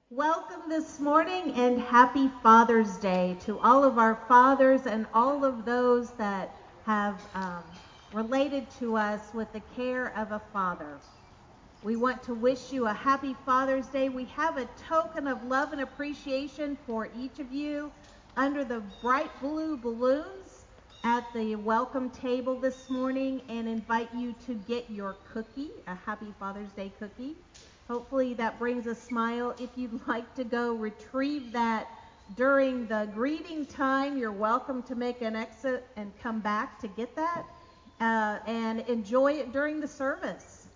Welcome this morning and happy Father's Day to all of our fathers and all of those that have related to us with the care of a father. We want to wish you a happy Father's Day. We have a token of love and appreciation for each of you under the bright blue balloons at the welcome table this morning and invite you to get your cookie, a happy Father's Day cookie. Hopefully that brings a smile. If you'd like to go retrieve that during the greeting time, you're welcome to make an exit and come back to get that and enjoy it during the service.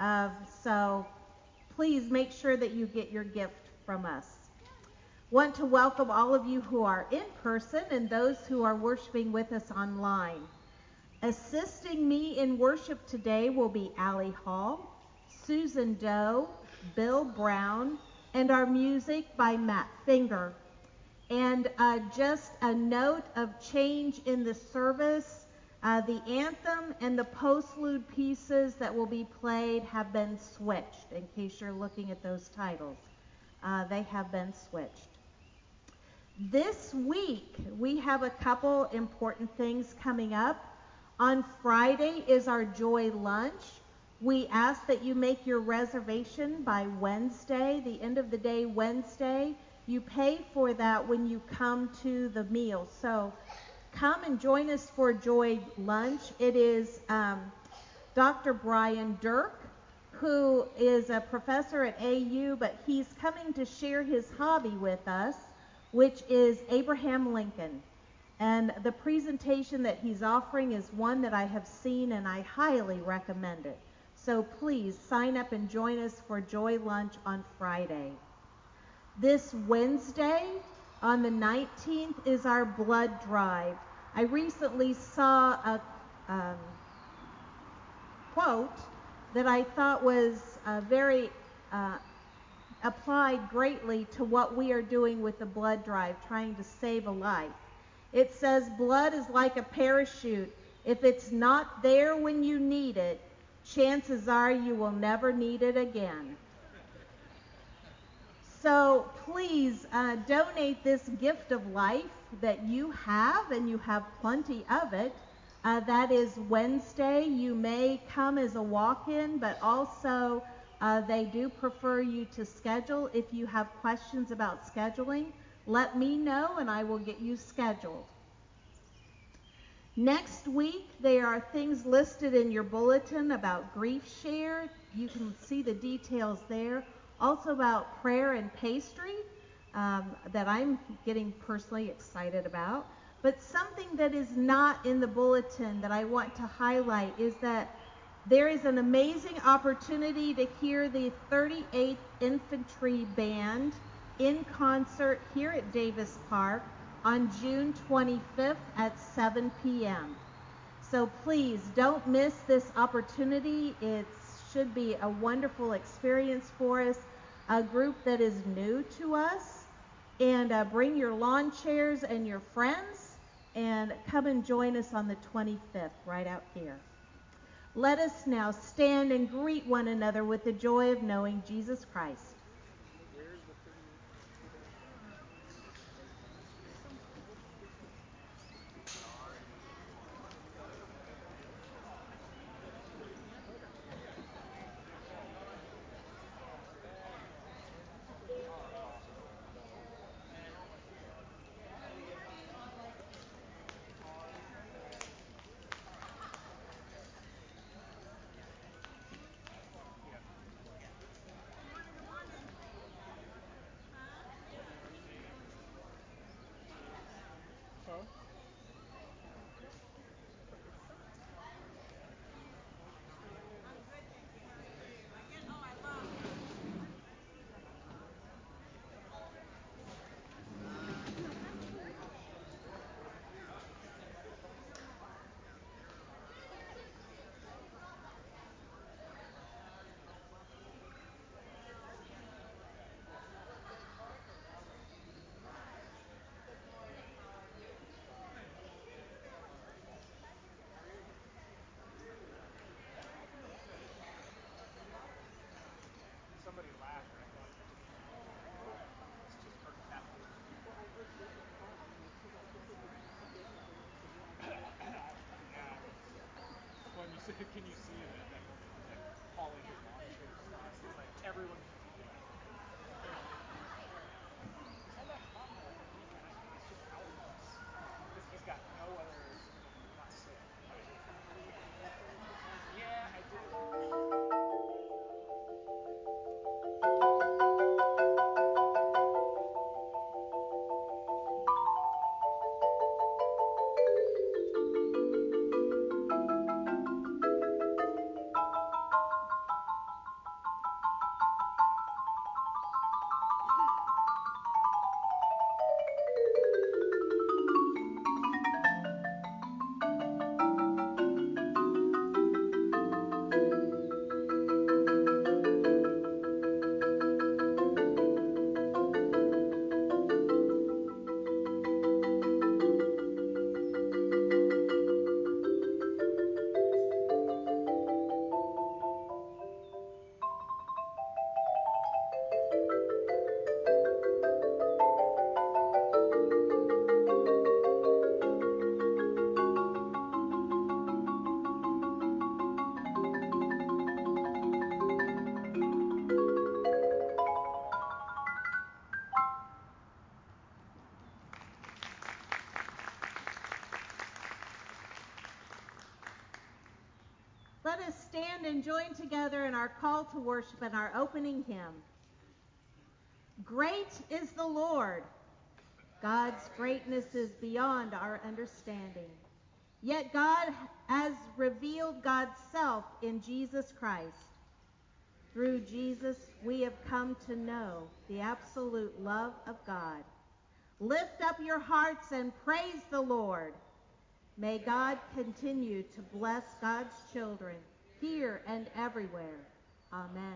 So please make sure that you get your gift from us. Want to welcome all of you who are in person and those who are worshiping with us online. Assisting me in worship today will be Allie Hall, Susan Doe, Bill Brown, and our music by Matt Finger. And just a note of change in the service, the anthem and the postlude pieces that will be played have been switched, in case you're looking at those titles. They have been switched. This week, we have a couple important things coming up. On Friday is our Joy Lunch. We ask that you make your reservation by Wednesday, the end of the day Wednesday. You pay for that when you come to the meal. So come and join us for Joy Lunch. It is Dr. Brian Dirk, who is a professor at AU, but he's coming to share his hobby with us, which is Abraham Lincoln. And the presentation that he's offering is one that I have seen and I highly recommend it. So please sign up and join us for Joy Lunch on Friday. This Wednesday, on the 19th, is our blood drive. I recently saw a quote that I thought was very applied greatly to what we are doing with the blood drive, trying to save a life. It says, blood is like a parachute. If it's not there when you need it, chances are you will never need it again. So please donate this gift of life that you have, and you have plenty of it. That is Wednesday. You may come as a walk-in, but also they do prefer you to schedule. If you have questions about scheduling, let me know and I will get you scheduled. Next week, there are things listed in your bulletin about Grief Share. You can see the details there. Also about prayer and pastry that I'm getting personally excited about. But something that is not in the bulletin that I want to highlight is that there is an amazing opportunity to hear the 38th Infantry Band in concert here at Davis Park on June 25th at 7 p.m. So please don't miss this opportunity. It should be a wonderful experience for us, a group that is new to us. And bring your lawn chairs and your friends and come and join us on the 25th right out here. Let us now stand and greet one another with the joy of knowing Jesus Christ. us stand and join together in our call to worship and our opening hymn. Great is the Lord. God's greatness is beyond our understanding. Yet God has revealed God's self in Jesus Christ. Through Jesus, we have come to know the absolute love of God. Lift up your hearts and praise the Lord. May God continue to bless God's children here and everywhere. Amen.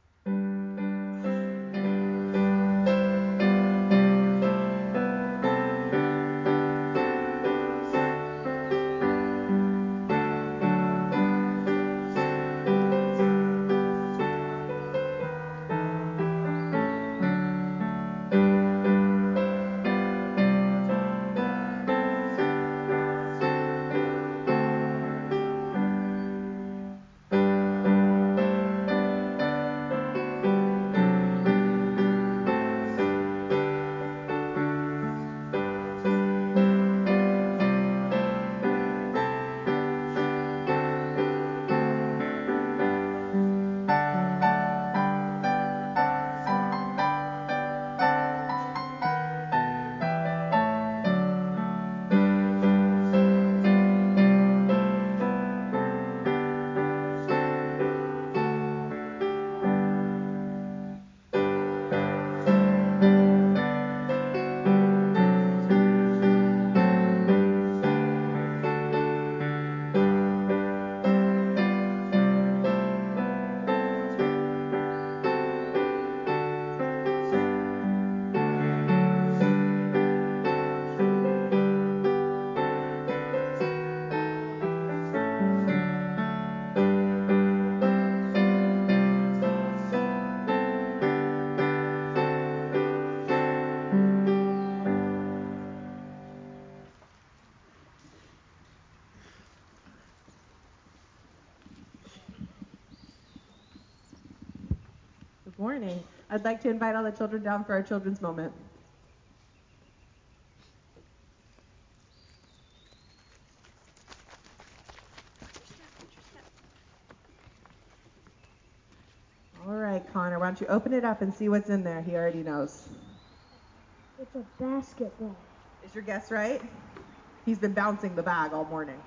Good morning. I'd like to invite all the children down for our children's moment. All right, Connor, why don't you open it up and see what's in there? He already knows. It's a basketball. Is your guess right? He's been bouncing the bag all morning.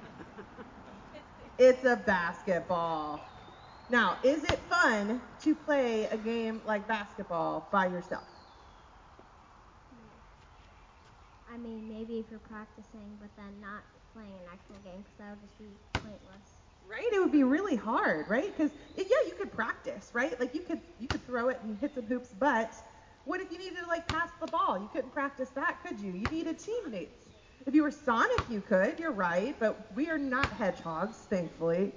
It's a basketball. Now, is it fun to play a game like basketball by yourself? I mean, maybe if you're practicing, but then not playing an actual game, because that would just be pointless. Right? It would be really hard, right? Because yeah, you could practice, right? Like you could throw it and hit some hoops, but what if you needed to like pass the ball? You couldn't practice that, could you? You needed teammates. If you were Sonic, you could. You're right, but we are not hedgehogs, thankfully.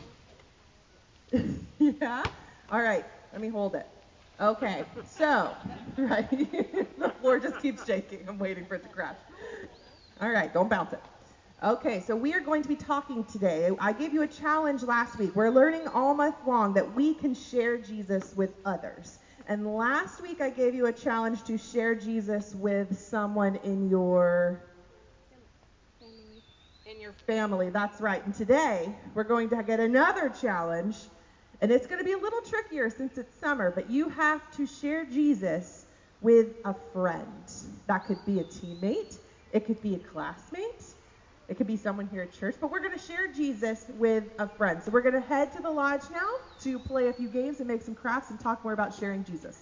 Yeah? All right, let me hold it. Okay, so, right, the floor just keeps shaking. I'm waiting for it to crash. All right, don't bounce it. Okay, so we are going to be talking today. I gave you a challenge last week. We're learning all month long that we can share Jesus with others. And last week I gave you a challenge to share Jesus with someone in your Family. family. That's right. And today we're going to get another challenge. And it's going to be a little trickier since it's summer, but you have to share Jesus with a friend. That could be a teammate. It could be a classmate. It could be someone here at church, but we're going to share Jesus with a friend. So we're going to head to the lodge now to play a few games and make some crafts and talk more about sharing Jesus.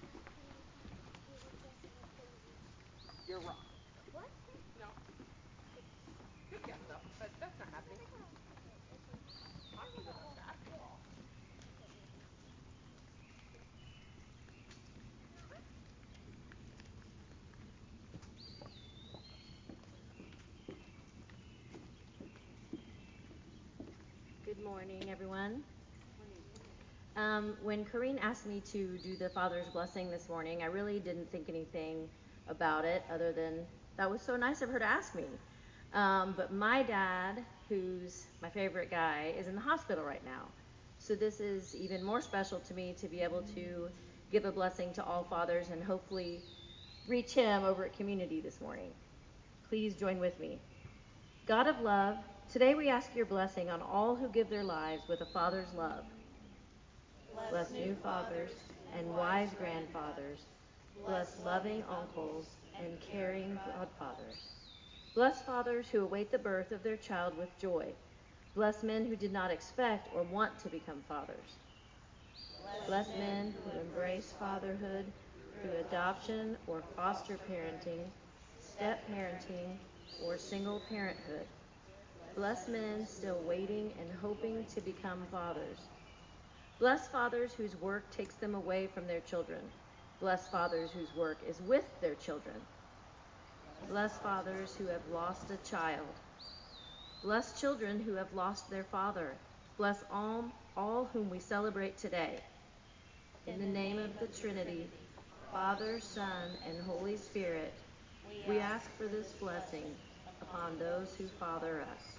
You're wrong. What? No. Good guess, though, but that's not happening. Talking about basketball. Good morning, everyone. When Corrine asked me to do the Father's Blessing this morning, I really didn't think anything about it other than that was so nice of her to ask me. But my dad, who's my favorite guy, is in the hospital right now. So this is even more special to me to be able to give a blessing to all fathers and hopefully reach him over at Community this morning. Please join with me. God of love, Today we ask your blessing on all who give their lives with a father's love. Bless new fathers and wise grandfathers. Bless loving uncles and caring godfathers. Bless fathers who await the birth of their child with joy. Bless men who did not expect or want to become fathers. Bless men who embrace fatherhood through adoption or foster parenting, step parenting, or single parenthood. Bless men still waiting and hoping to become fathers. Bless fathers whose work takes them away from their children. Bless fathers whose work is with their children. Bless fathers who have lost a child. Bless children who have lost their father. Bless all whom we celebrate today. In the name of the Trinity, Father, Son, and Holy Spirit, we ask for this blessing upon those who father us.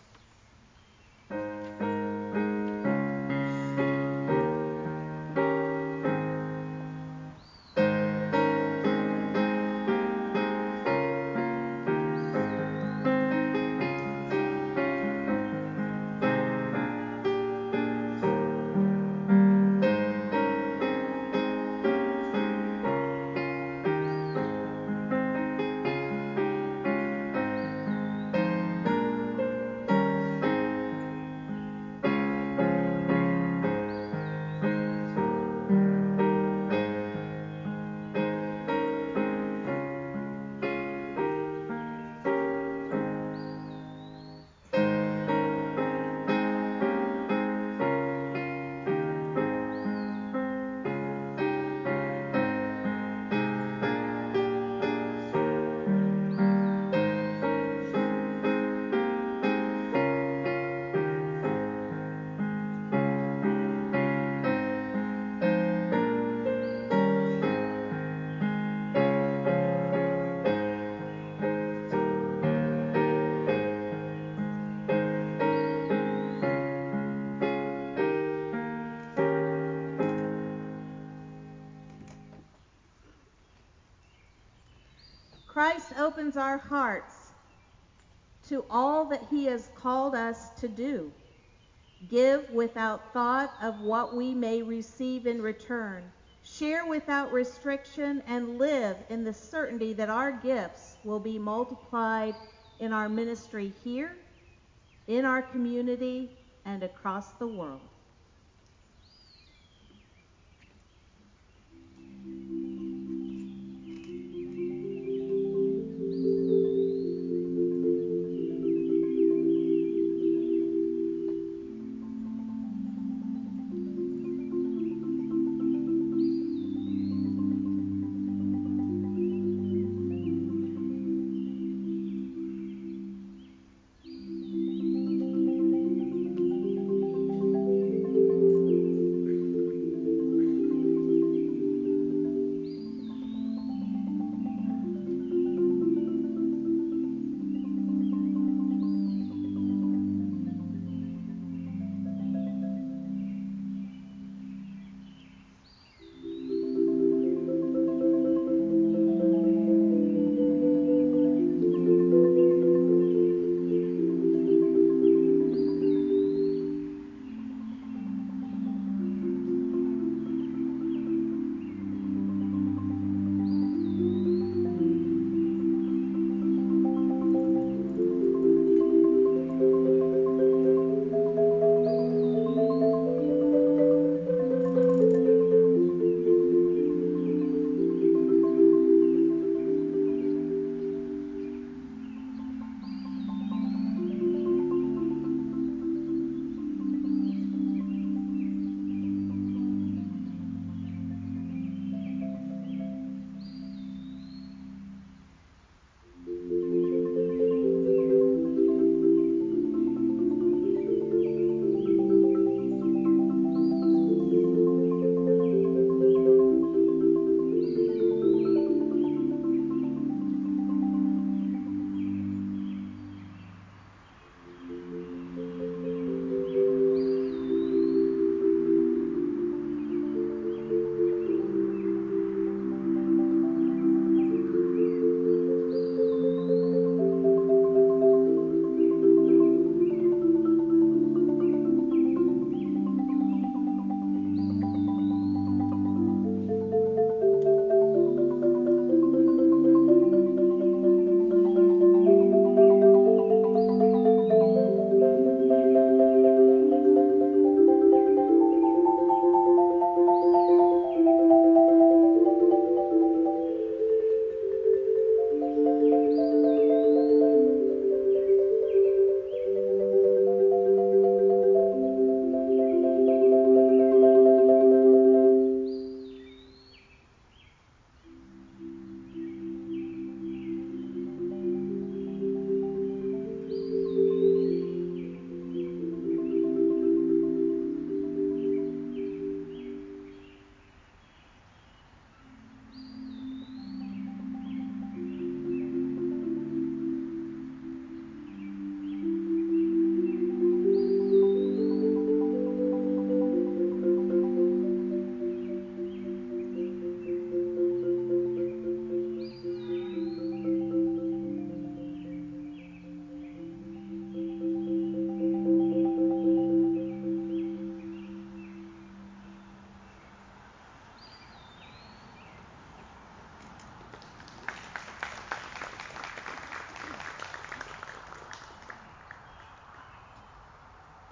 Christ opens our hearts to all that he has called us to do. Give without thought of what we may receive in return. Share without restriction and live in the certainty that our gifts will be multiplied in our ministry here, in our community, and across the world.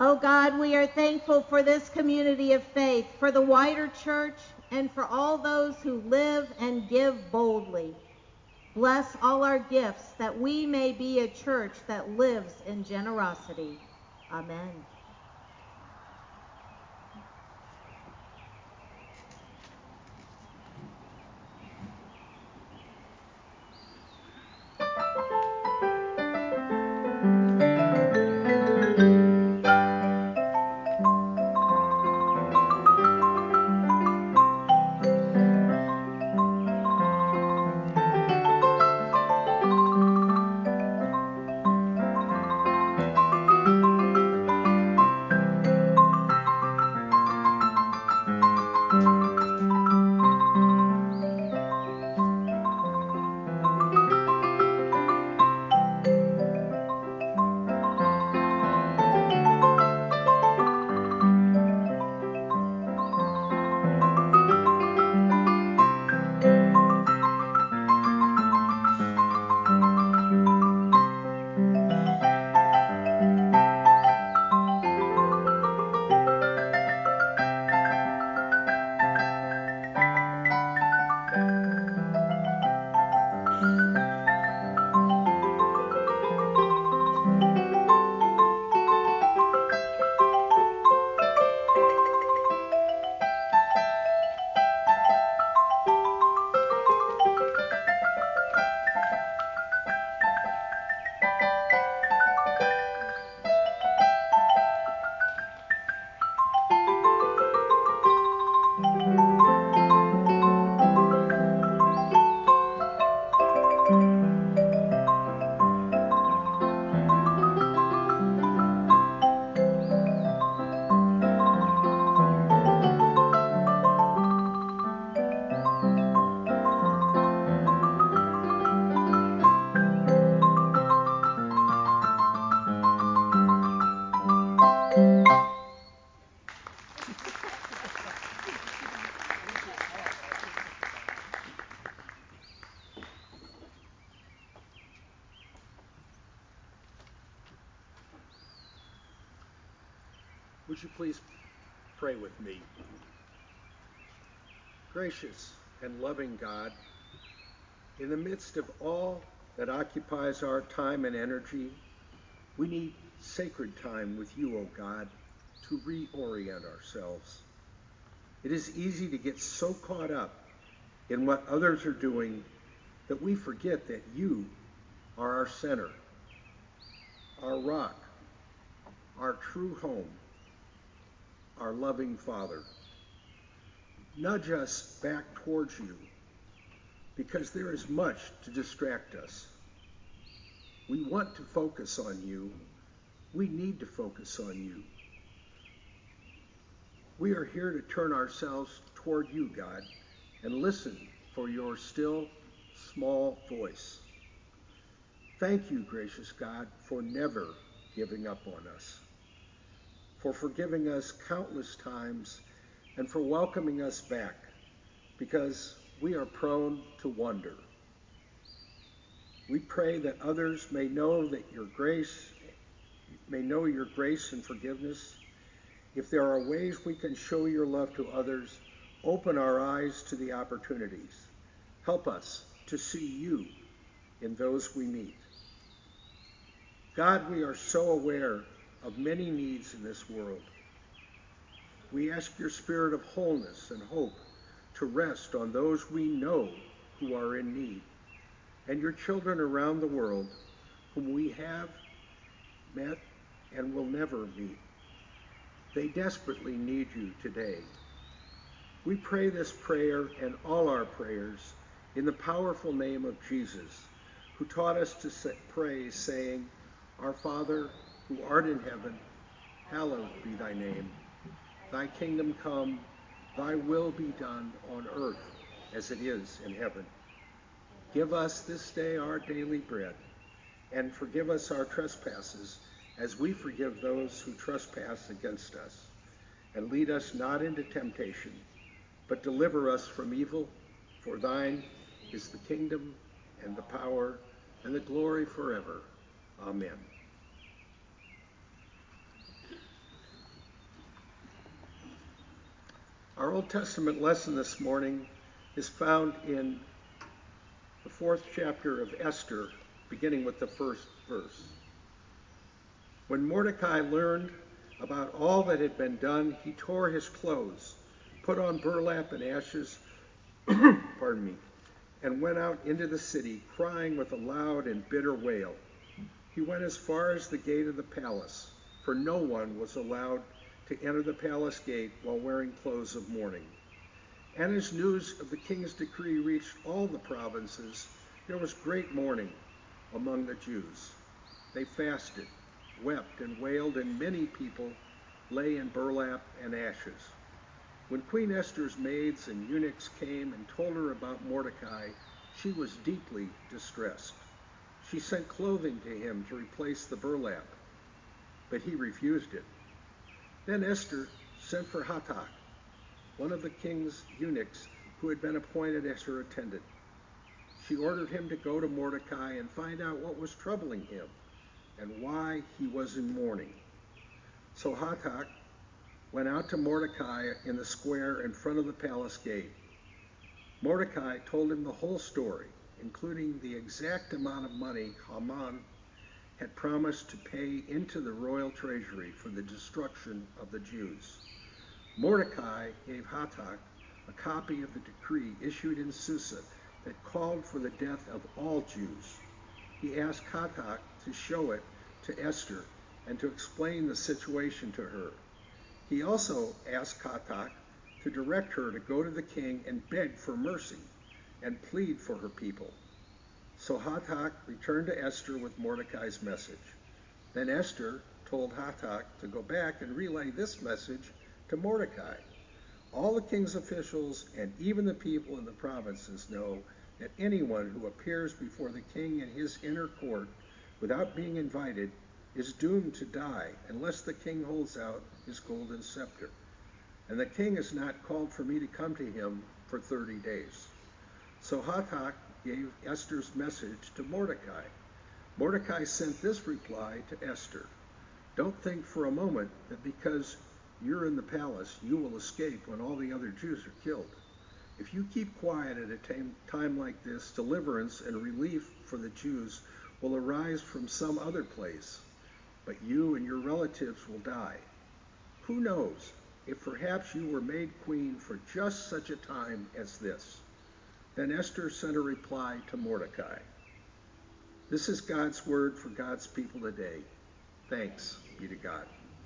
Oh God, we are thankful for this community of faith, for the wider church, and for all those who live and give boldly. Bless all our gifts that we may be a church that lives in generosity. Amen. Would you please pray with me? Gracious and loving God, in the midst of all that occupies our time and energy, we need sacred time with you, O God, to reorient ourselves. It is easy to get so caught up in what others are doing that we forget that you are our center, our rock, our true home, our loving Father. Nudge us back towards you, because there is much to distract us. We want to focus on you. We need to focus on you. We are here to turn ourselves toward you, God, and listen for your still, small voice. Thank you, gracious God, for never giving up on us, for forgiving us countless times, and for welcoming us back, because we are prone to wonder. We pray that others may know your grace and forgiveness. If there are ways we can show your love to others, open our eyes to the opportunities. Help us to see you in those we meet. God, we are so aware of many needs in this world. We ask your spirit of wholeness and hope to rest on those we know who are in need, and your children around the world whom we have met and will never meet. They desperately need you today. We pray this prayer and all our prayers in the powerful name of Jesus, who taught us to pray, saying, Our Father, who art in heaven, hallowed be thy name. Thy kingdom come, thy will be done on earth as it is in heaven. Give us this day our daily bread, and forgive us our trespasses as we forgive those who trespass against us. And lead us not into temptation, but deliver us from evil. For thine is the kingdom and the power and the glory forever. Amen. Our Old Testament lesson this morning is found in the 4th chapter of Esther, beginning with the first verse. When Mordecai learned about all that had been done, he tore his clothes, put on burlap and ashes, pardon me, and went out into the city, crying with a loud and bitter wail. He went as far as the gate of the palace, for no one was allowed to enter the palace gate while wearing clothes of mourning. And as news of the king's decree reached all the provinces, there was great mourning among the Jews. They fasted, wept, and wailed, and many people lay in burlap and ashes. When Queen Esther's maids and eunuchs came and told her about Mordecai, she was deeply distressed. She sent clothing to him to replace the burlap, but he refused it. Then Esther sent for Hathach, one of the king's eunuchs who had been appointed as her attendant. She ordered him to go to Mordecai and find out what was troubling him and why he was in mourning. So Hathach went out to Mordecai in the square in front of the palace gate. Mordecai told him the whole story, including the exact amount of money Haman had promised to pay into the royal treasury for the destruction of the Jews. Mordecai gave Hathach a copy of the decree issued in Susa that called for the death of all Jews. He asked Hathach to show it to Esther and to explain the situation to her. He also asked Hathach to direct her to go to the king and beg for mercy and plead for her people. So Hathach returned to Esther with Mordecai's message. Then Esther told Hathach to go back and relay this message to Mordecai. All the king's officials and even the people in the provinces know that anyone who appears before the king in his inner court without being invited is doomed to die unless the king holds out his golden scepter. And the king has not called for me to come to him for 30 days. So Hathach gave Esther's message to Mordecai. Mordecai sent this reply to Esther. Don't think for a moment that because you're in the palace, you will escape when all the other Jews are killed. If you keep quiet at a time like this, deliverance and relief for the Jews will arise from some other place, but you and your relatives will die. Who knows if perhaps you were made queen for just such a time as this? Then Esther sent a reply to Mordecai. This is God's word for God's people today. Thanks be to God.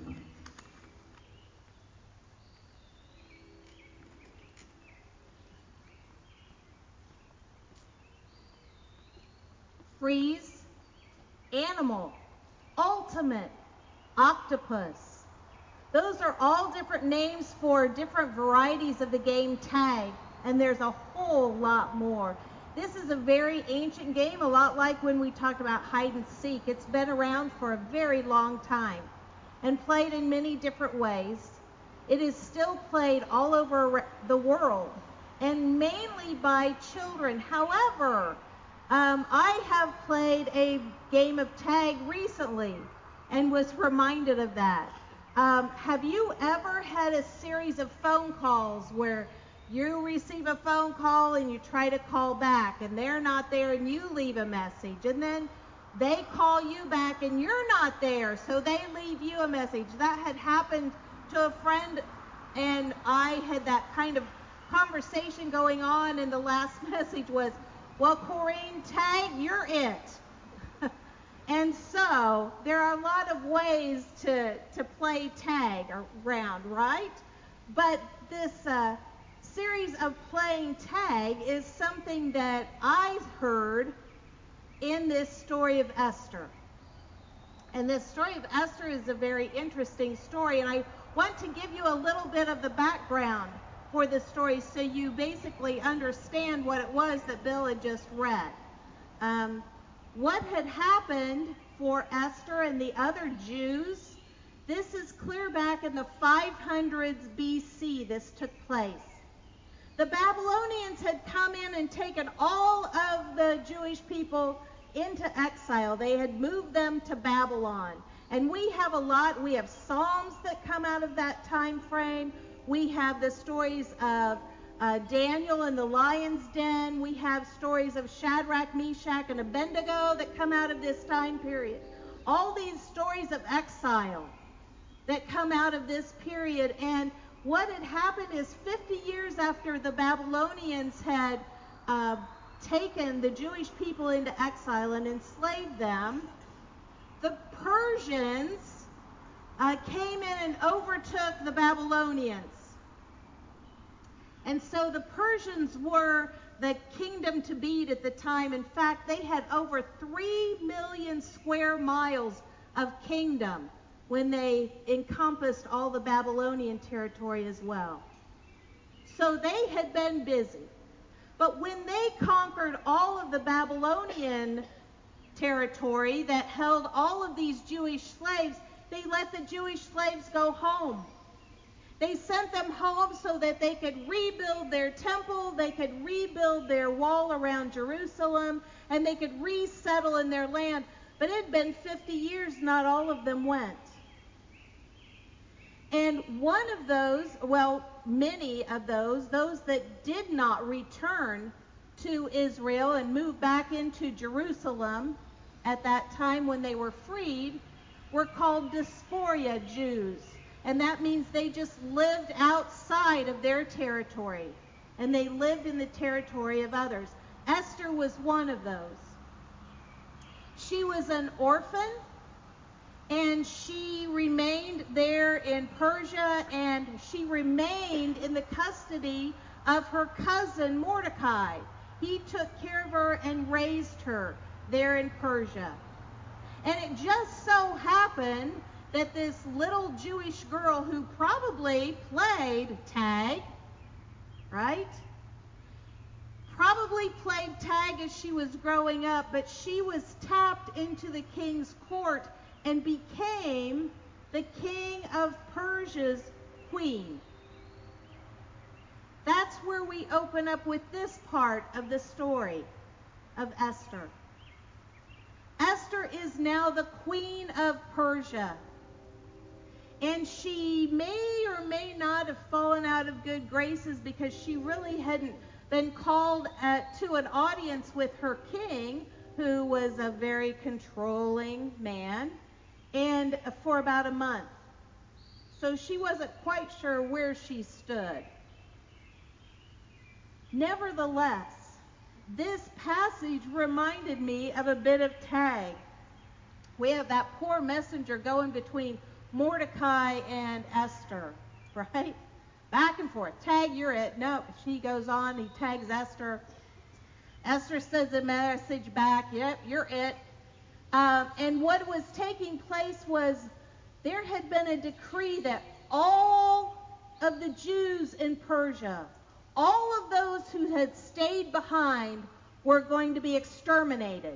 Freeze, animal, ultimate, octopus. Those are all different names for different varieties of the game tag, and there's a whole lot more. This is a very ancient game, a lot like when we talked about hide and seek. It's been around for a very long time and played in many different ways. It is still played all over the world and mainly by children. However, I have played a game of tag recently and was reminded of that. Have you ever had a series of phone calls where you receive a phone call and you try to call back and they're not there and you leave a message and then they call you back and you're not there, so they leave you a message? That had happened to a friend, and I had that kind of conversation going on, and the last message was, well, Corinne, tag, you're it. And so there are a lot of ways to play tag around, right? But this series of playing tag is something that I heard in this story of Esther. And this story of Esther is a very interesting story, and I want to give you a little bit of the background for the story so you basically understand what it was that Bill had just read. What had happened for Esther and the other Jews, this is clear back in the 500s BC this took place. The Babylonians had come in and taken all of the Jewish people into exile. They had moved them to Babylon. And we have Psalms that come out of that time frame. We have the stories of Daniel in the lion's den. We have stories of Shadrach, Meshach, and Abednego that come out of this time period. All these stories of exile that come out of this period. And what had happened is 50 years after the Babylonians had taken the Jewish people into exile and enslaved them, the Persians came in and overtook the Babylonians. And so the Persians were the kingdom to beat at the time. In fact, they had over 3 million square miles of kingdom when they encompassed all the Babylonian territory as well. So they had been busy. But when they conquered all of the Babylonian territory that held all of these Jewish slaves, they let the Jewish slaves go home. They sent them home so that they could rebuild their temple, they could rebuild their wall around Jerusalem, and they could resettle in their land. But it had been 50 years, not all of them went. And one of those, well, many of those that did not return to Israel and move back into Jerusalem at that time when they were freed, were called Diaspora Jews. And that means they just lived outside of their territory. And they lived in the territory of others. Esther was one of those. She was an orphan, and she remained there in Persia, and she remained in the custody of her cousin Mordecai. He took care of her and raised her there in Persia. And it just so happened that this little Jewish girl who probably played tag, right? Probably played tag as she was growing up, but she was tapped into the king's court and became the king of Persia's queen. That's where we open up with this part of the story of Esther. Esther is now the queen of Persia. And she may or may not have fallen out of good graces because she really hadn't been called to an audience with her king, who was a very controlling man, and for about a month. So she wasn't quite sure where she stood. Nevertheless, this passage reminded me of a bit of tag. We have that poor messenger going between Mordecai and Esther, right? Back and forth. Tag, you're it. No, she goes on. He tags Esther. Esther sends a message back. Yep, you're it. And what was taking place was there had been a decree that all of the Jews in Persia, all of those who had stayed behind, were going to be exterminated.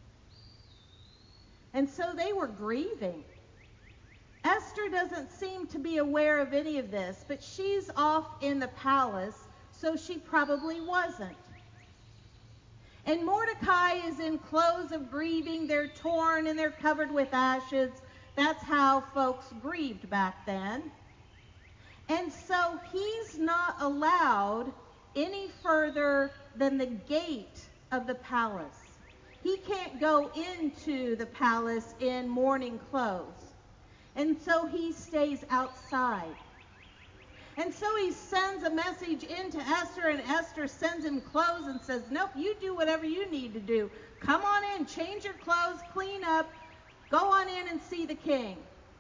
And so they were grieving. Esther doesn't seem to be aware of any of this, but she's off in the palace, so she probably wasn't. And Mordecai is in clothes of grieving. They're torn and they're covered with ashes. That's how folks grieved back then. And so he's not allowed any further than the gate of the palace. He can't go into the palace in mourning clothes. And so he stays outside. And so he sends a message into Esther, and Esther sends him clothes and says, nope, you do whatever you need to do. Come on in, change your clothes, clean up, go on in and see the king.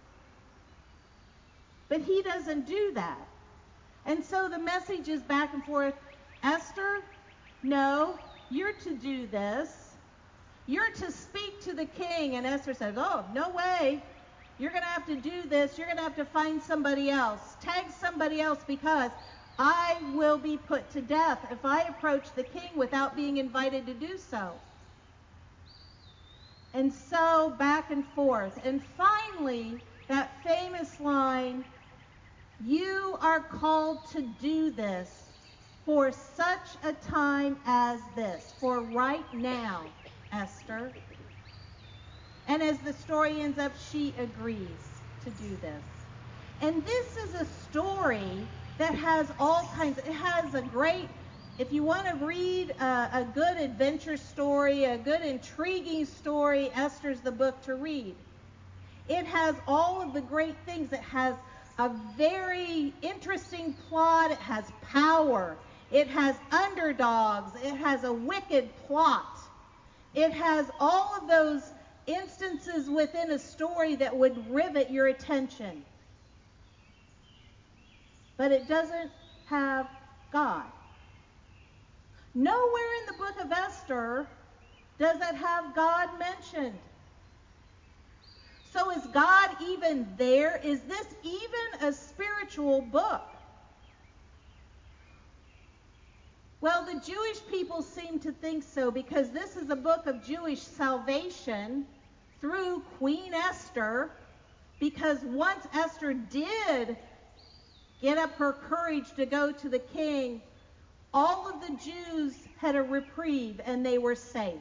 But he doesn't do that. And so the message is back and forth. Esther, no, you're to do this. You're to speak to the king. And Esther says, oh, no way. You're going to have to do this. You're going to have to find somebody else. Tag somebody else, because I will be put to death if I approach the king without being invited to do so. And so back and forth. And finally, that famous line, you are called to do this for such a time as this, for right now, Esther. And as the story ends up, she agrees to do this. And this is a story that has all kinds. It has a great, if you want to read a good adventure story, a good intriguing story, Esther's the book to read. It has all of the great things. It has a very interesting plot. It has power. It has underdogs. It has a wicked plot. It has all of those instances within a story that would rivet your attention. But it doesn't have God. Nowhere in the book of Esther does it have God mentioned. So is God even there? Is this even a spiritual book? Well, the Jewish people seem to think so, because this is a book of Jewish salvation through Queen Esther, because once Esther did get up her courage to go to the king, all of the Jews had a reprieve and they were safe.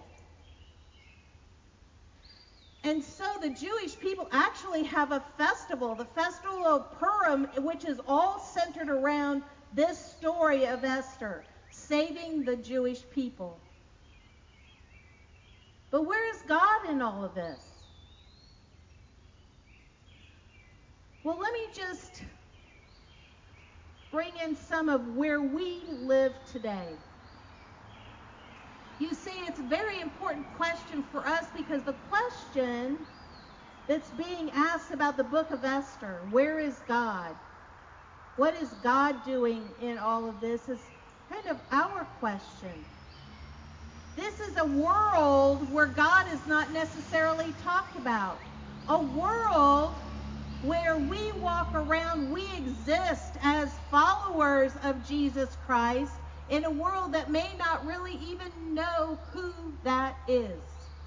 And so the Jewish people actually have a festival, the Festival of Purim, which is all centered around this story of Esther, saving the Jewish people. But where is God in all of this? Well, let me just bring in some of where we live today. You see, it's a very important question for us, because the question that's being asked about the book of Esther, where is God? What is God doing in all of this, is kind of our question. This is a world where God is not necessarily talked about. A world where we walk around, we exist as followers of Jesus Christ in a world that may not really even know who that is.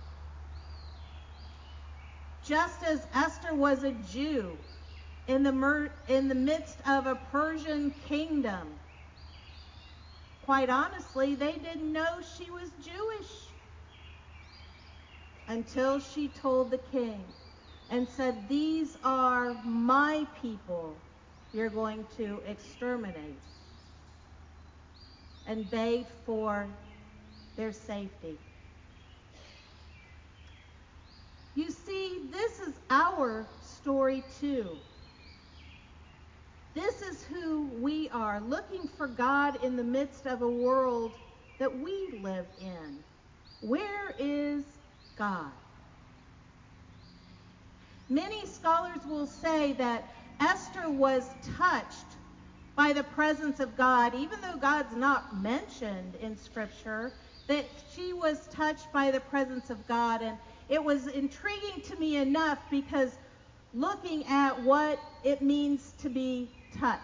Just as Esther was a Jew in the midst of a Persian kingdom, quite honestly, they didn't know she was Jewish until she told the king and said, "These are my people you're going to exterminate," and begged for their safety. You see, this is our story too. This is who we are, looking for God in the midst of a world that we live in. Where is God? Many scholars will say that Esther was touched by the presence of God, even though God's not mentioned in Scripture, that she was touched by the presence of God. And it was intriguing to me enough, because looking at what it means to be touched.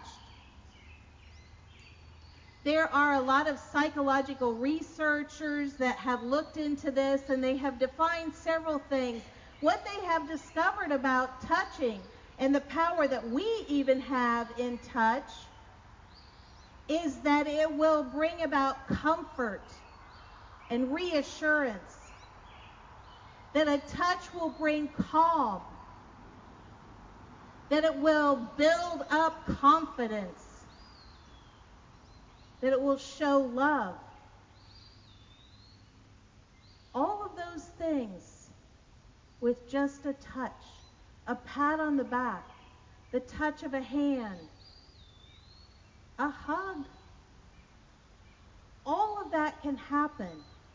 There are a lot of psychological researchers that have looked into this, and they have defined several things. What they have discovered about touching and the power that we even have in touch is that it will bring about comfort and reassurance. That a touch will bring calm. That it will build up confidence. That it will show love. All of those things with just a touch, a pat on the back, the touch of a hand, a hug. All of that can happen.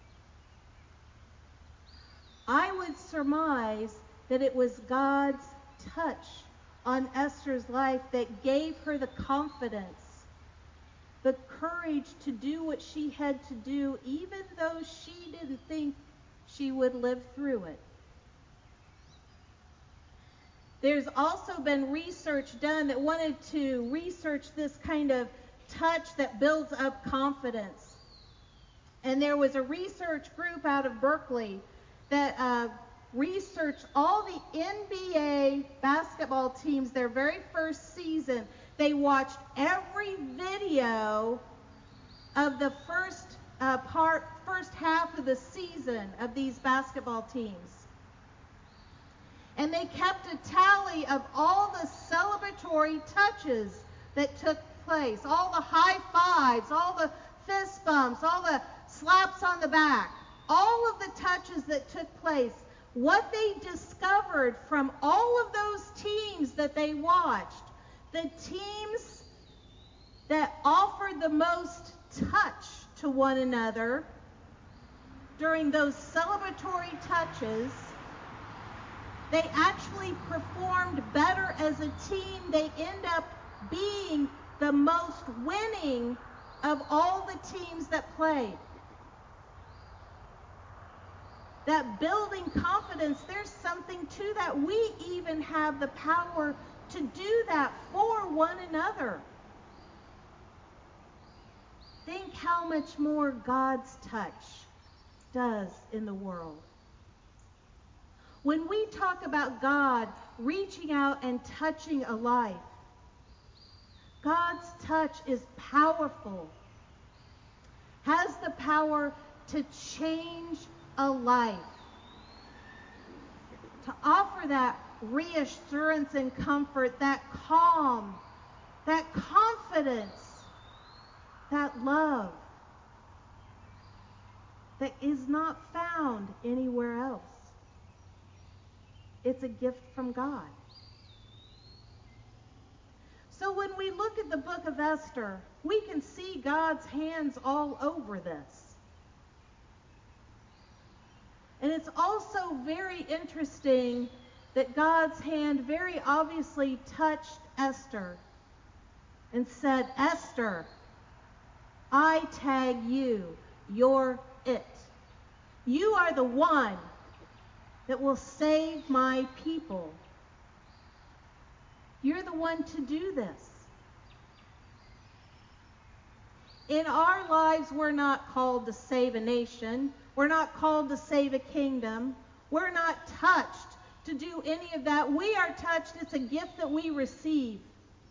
I would surmise that it was God's touch on Esther's life that gave her the confidence, the courage to do what she had to do, even though she didn't think she would live through it. There's also been research done that wanted to research this kind of touch that builds up confidence. And there was a research group out of Berkeley that researched all the NBA basketball teams, their very first season. They watched every video of the first half of the season of these basketball teams. And they kept a tally of all the celebratory touches that took place, all the high fives, all the fist bumps, all the slaps on the back, all of the touches that took place, what they discovered from all of those teams that they watched, the teams that offered the most touch to one another during those celebratory touches, they actually performed better as a team. They end up being the most winning of all the teams that played. That building confidence, there's something to that. We even have the power to do that for one another. Think how much more God's touch does in the world. When we talk about God reaching out and touching a life, God's touch is powerful, has the power to change a life, to offer that reassurance and comfort, that calm, that confidence, that love that is not found anywhere else. It's a gift from God. So when we look at the book of Esther, we can see God's hands all over this. And it's also very interesting that God's hand very obviously touched Esther and said, Esther, I tag you. You're it. You are the one that will save my people. You're the one to do this. In our lives, we're not called to save a nation. We're not called to save a kingdom. We're not touched to do any of that. We are touched. It's a gift that we receive.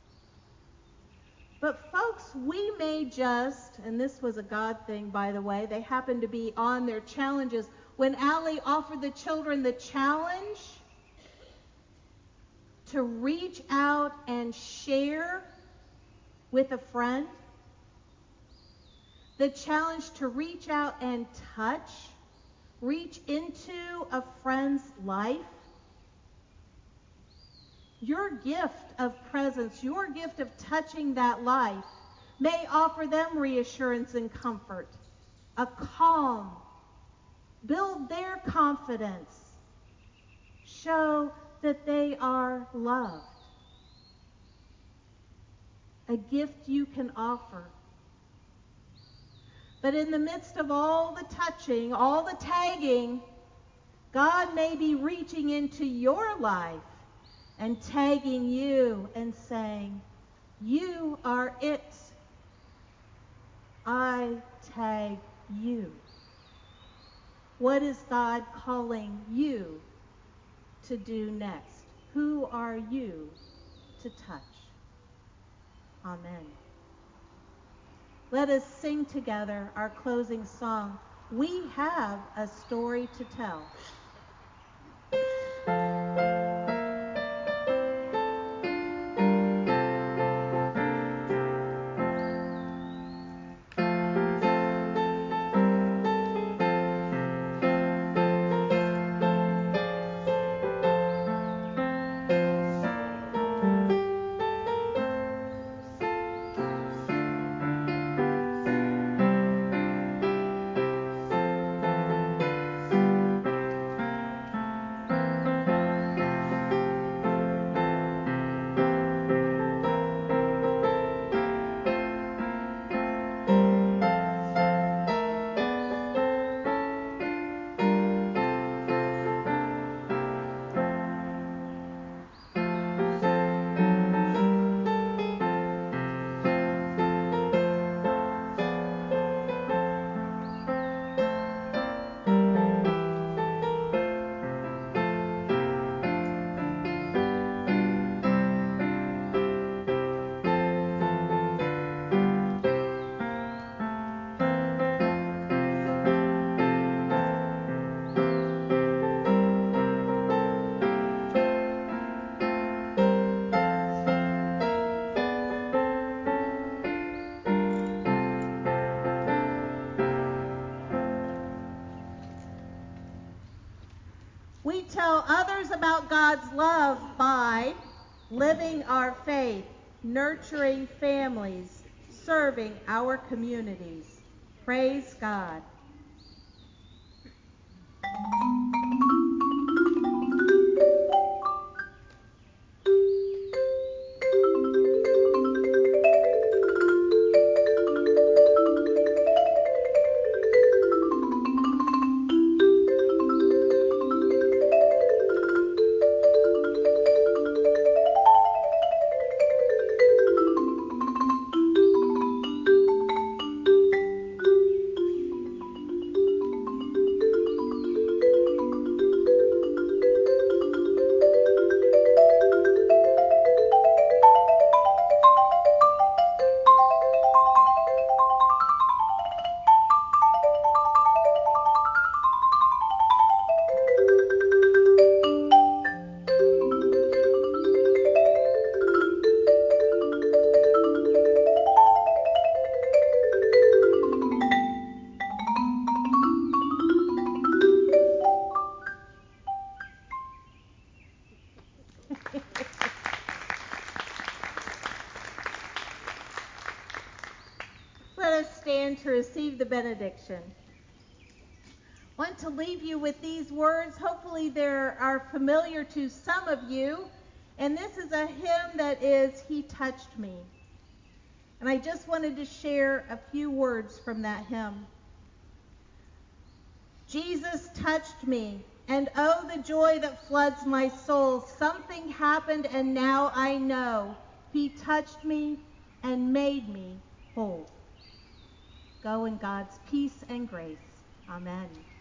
But folks, we may just, and this was a God thing, by the way, they happened to be on their challenges. When Allie offered the children the challenge to reach out and share with a friend, the challenge to reach out and touch, reach into a friend's life, your gift of presence, your gift of touching that life may offer them reassurance and comfort, a calm, build their confidence, show that they are loved. A gift you can offer. But in the midst of all the touching, all the tagging, God may be reaching into your life and tagging you and saying, you are it. I tag you. What is God calling you to do next? Who are you to touch? Amen. Let us sing together our closing song, We Have a Story to Tell. We tell others about God's love by living our faith, nurturing families, serving our communities. Praise God. Let us stand to receive the benediction. I want to leave you with these words. Hopefully they are familiar to some of you. And this is a hymn that is, "He Touched Me." And I just wanted to share a few words from that hymn. Jesus touched me, and oh, the joy that floods my soul. Something happened, and now I know He touched me and made me whole. Go in God's peace and grace. Amen.